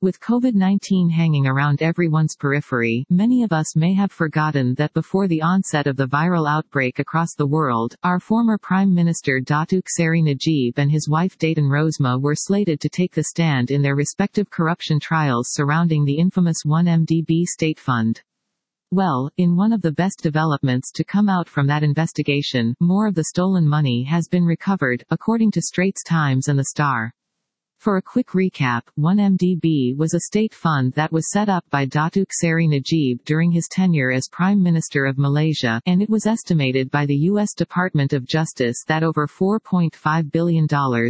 With COVID-19 hanging around everyone's periphery, many of us may have forgotten that before the onset of the viral outbreak across the world, our former Prime Minister Datuk Seri Najib and his wife Datin Rosmah were slated to take the stand in their respective corruption trials surrounding the infamous 1MDB state fund. Well, in one of the best developments to come out from that investigation, more of the stolen money has been recovered, according to Straits Times and The Star. For a quick recap, 1MDB was a state fund that was set up by Datuk Seri Najib during his tenure as Prime Minister of Malaysia, and it was estimated by the U.S. Department of Justice that over $4.5 billion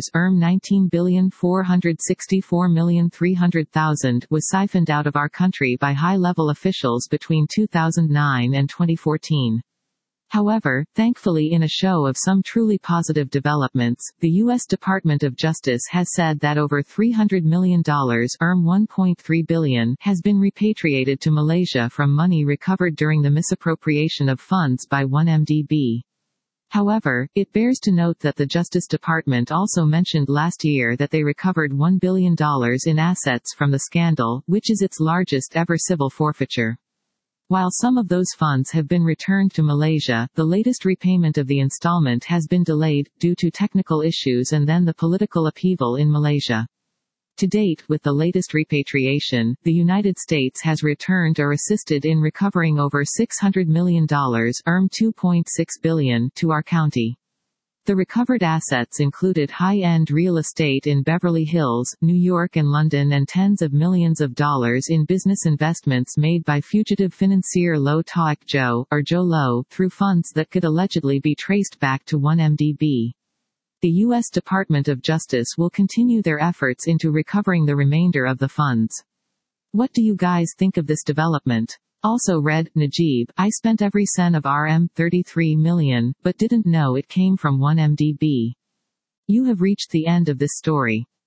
$19,464,300,000 was siphoned out of our country by high-level officials between 2009 and 2014. However, thankfully in a show of some truly positive developments, the U.S. Department of Justice has said that over $300 million $1.3 billion has been repatriated to Malaysia from money recovered during the misappropriation of funds by 1MDB. However, it bears to note that the Justice Department also mentioned last year that they recovered $1 billion in assets from the scandal, which is its largest ever civil forfeiture. While some of those funds have been returned to Malaysia, the latest repayment of the installment has been delayed, due to technical issues and then the political upheaval in Malaysia. To date, with the latest repatriation, the United States has returned or assisted in recovering over $600 million $2.6 billion to our county. The recovered assets included high-end real estate in Beverly Hills, New York and London, and tens of millions of dollars in business investments made by fugitive financier Low Taek Jo, or Joe Low, through funds that could allegedly be traced back to 1MDB. The U.S. Department of Justice will continue their efforts into recovering the remainder of the funds. What do you guys think of this development? Also read, Najib, I spent every cent of $33 million, but didn't know it came from 1MDB. You have reached the end of this story.